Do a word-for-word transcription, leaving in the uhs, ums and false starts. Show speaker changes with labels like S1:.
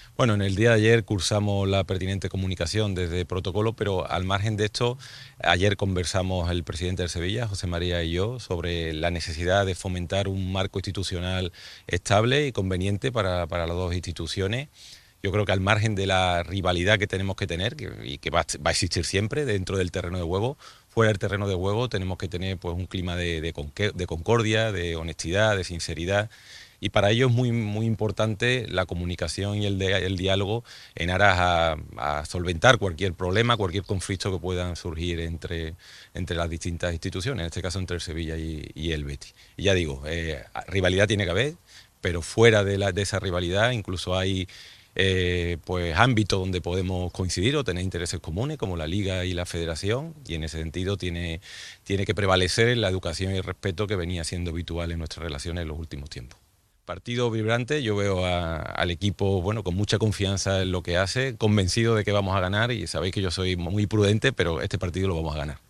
S1: Bueno, en el día de ayer cursamos la pertinente comunicación desde protocolo, pero al margen de esto, ayer conversamos el presidente del Sevilla, José María, y yo, sobre la necesidad de fomentar un marco institucional estable y conveniente para, para las dos instituciones. Yo creo que al margen de la rivalidad que tenemos que tener, que, y que va, va a existir siempre dentro del terreno de juego, fuera del terreno de juego tenemos que tener pues un clima de, de, de concordia, de honestidad, de sinceridad. Y para ello es muy, muy importante la comunicación y el, de, el diálogo en aras a, a, solventar cualquier problema, cualquier conflicto que puedan surgir entre, entre las distintas instituciones, en este caso entre el Sevilla y, y el Betis. Y ya digo, eh, rivalidad tiene que haber, pero fuera de, la, de esa rivalidad incluso hay eh, pues ámbitos donde podemos coincidir o tener intereses comunes, como la Liga y la Federación, y en ese sentido tiene, tiene que prevalecer la educación y el respeto que venía siendo habitual en nuestras relaciones en los últimos tiempos. Partido vibrante, yo veo a, al equipo bueno, con mucha confianza en lo que hace, convencido de que vamos a ganar, y sabéis que yo soy muy prudente, pero este partido lo vamos a ganar.